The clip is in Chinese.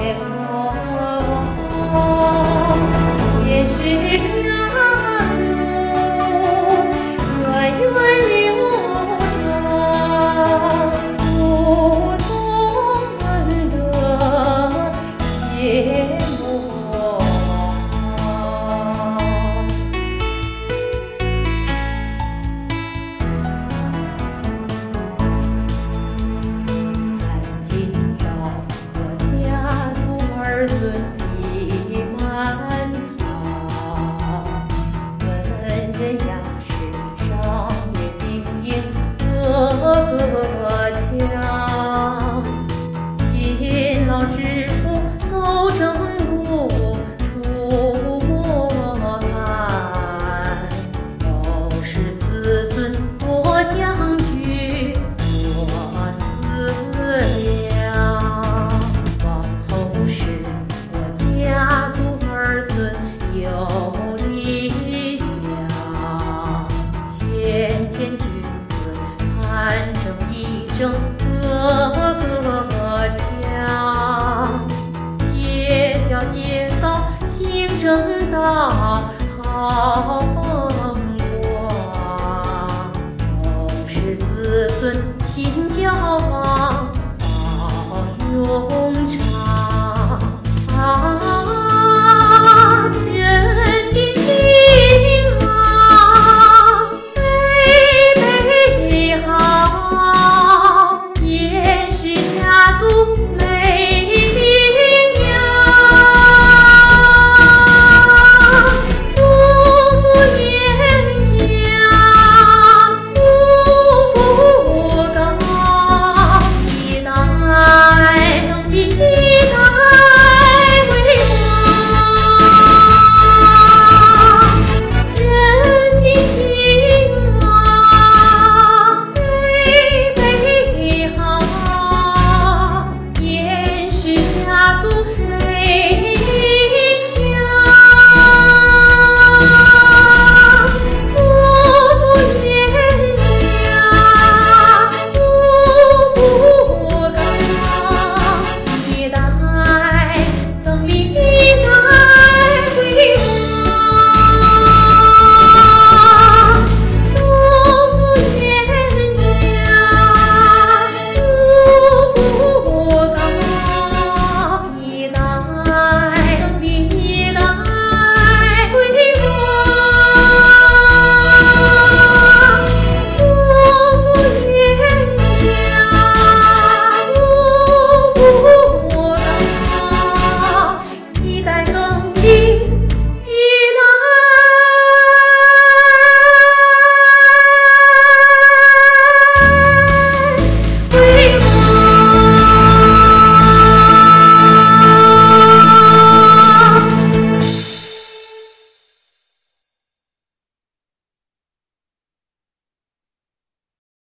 也是家族源远流长，祖宗们的结盟。看今朝我家族儿孙已满堂，文人雅士商业经营个个强，勤劳致富走正路出国难，后世子孙多相聚多思量，往后世我家族儿孙有理想，谦谦君子参政议政个个强，戒骄戒躁行正道好